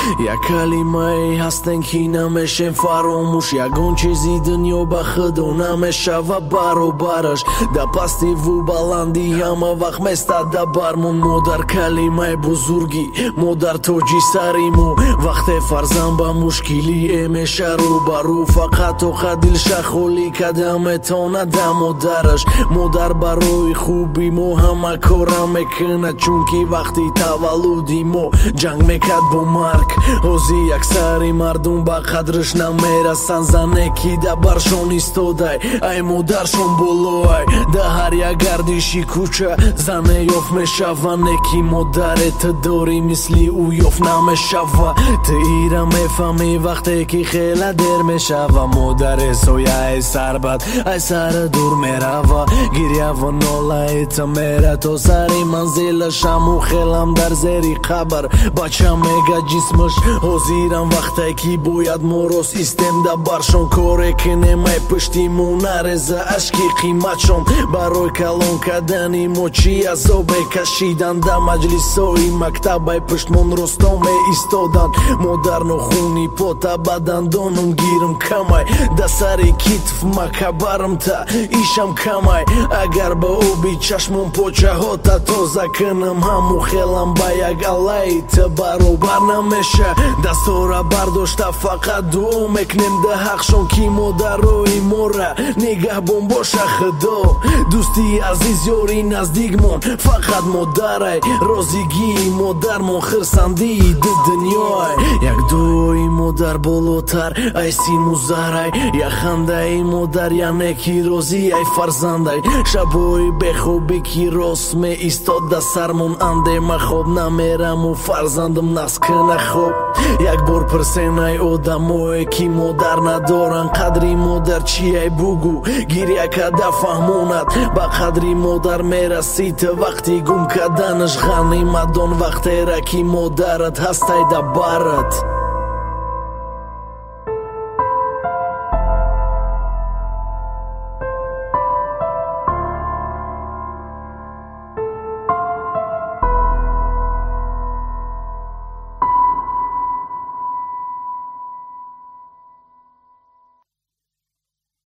Я калимаи ҳастен ки намешем фаромӯш Ягон чизи дунё ба худо намешава баробараш Да пасти ву баланди ҳама вақт местад да бармон Модар калимаи бузурги модар тоҷи сариму Вақте фарзанд ба мушкилӣ меша рӯбарӯ Фақат оқа дилша холӣ када метонад да модараш Модар барои хуби мо ҳама кора мекунад Чунки вақти таваллуди мо ҷанг мекард бо марг Ҳозир аксари мардум ба қадраш намерасанд Зане ки да баршон истодай ай модаршон болоай Да ҳар як гардиши кӯча зане ёфт мешава Не ки модарет дори мисли ӯ ёфт намешава Ту ира мефаҳмӣ вақте ки хела дер мешава Модаре сояи сарбад ай сара дур мерава Гирьяву нолаита мера то сари манзилаш Ҳаму хелам дар зери қабр бача мега ҷисмаш Ҳозирам вақте ки бояд морос истем да баршон Коре кунем ай пуштиму нареза ашки қиматшон Барои калон кардани мо чӣ азобе кашидан Да маҷлисои мактабай пуштмон росто меистодан Модар нохуни пота ба дандонам гирам камай Да сари китф макабарамта ишам камай Агар ба оби чашмон почаҳота тоза кунам Ҳаму хелам ба як алайта баробар намеша Дастора бардошта фақат дуо мекунем да ҳақшон Ки модарои мора нигаҳбон боша худо Дӯсти азиз ёри наздикмон фақат модарай Розигии модармон хирсандии ду дунёй Як дуои модар болотар ай симу зарай Як хандаи модар яъне ки розӣ ай фарзандай Шабои бехобӣ ки рост меистод да сармон Андема хоб намераму фарзандам нағз куна хоб Як бор пурсен ай одамое ки модар надоранд Қадри модар чӣ ай бугӯ гирья када фаҳмонад Ба қадри модар мерасӣ ту вақти гум карданаш Ғанимат дон вақтера ки модарат ҳастай да барат